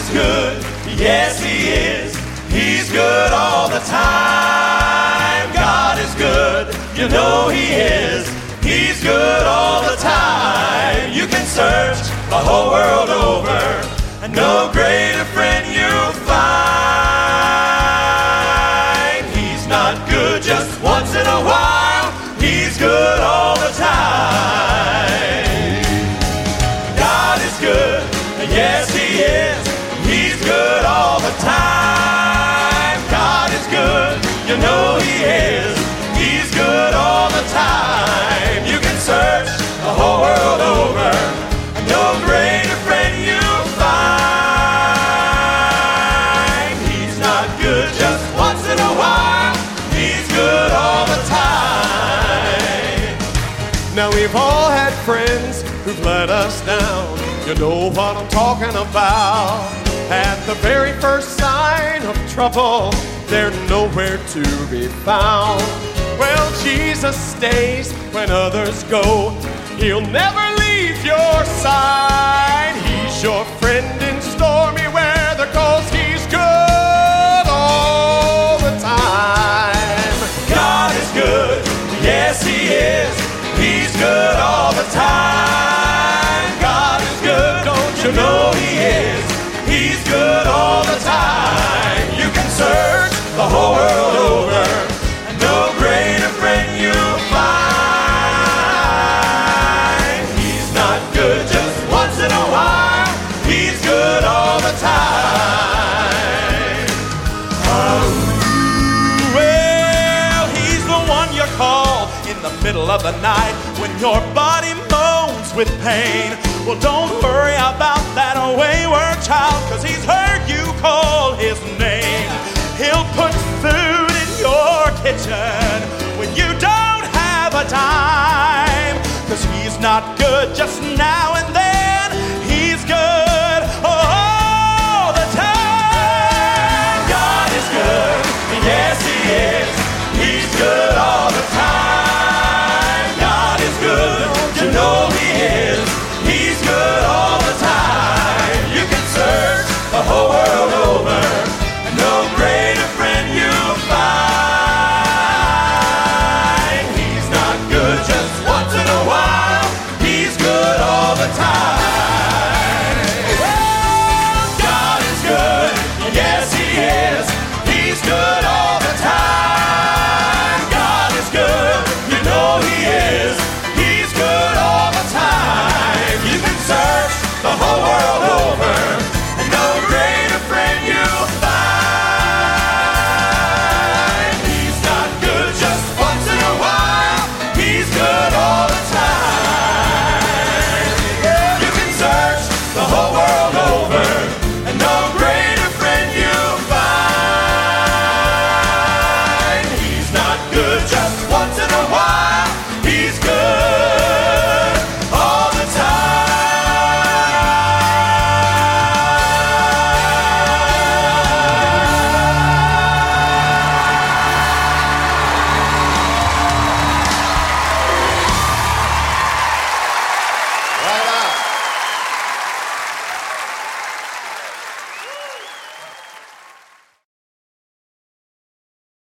is good, yes He is. He's good all the time. God is good, you know He is. He's good all the time. You can search the whole world over, and no greater friend you'll find. He's not good just once in a while. He's good all the time. God is good, yes He is. He's good all the time. God is good, you know He is. He's good all the time. You can search the whole world over, and no greater friend you'll find. He's not good just once in a while. He's good all the time. Now we've all had friends who've let us down. You know what I'm talking about. At the very first sign of trouble, they're nowhere to be found. Well, Jesus stays when others go. He'll never leave your side. He's your friend in stormy weather, 'cause He's good all the time. God is good, yes He is. He's good all the time. God is good, don't you know He is. He's good all the time. You can search the whole world over, and no greater friend you'll find. He's not good just once in a while. He's good all the time. Well, He's the one you call in the middle of the night when your body moans with pain. Well, don't worry about that wayward child, 'cause He's heard you call His name. He'll put food in your kitchen when you don't have a dime, 'cause He's not good just now and then. He's good all the time. God is good, yes He is. He's good all the time. God is good, you know He is. He's good all the time. You can search the whole world over, and no greater friend you'll find. He's not good just once in a while. He's good all the time. Well, God is good, yes He is. He's good all the time. God is good, you know He is. He's good all the time. You can search the whole world over,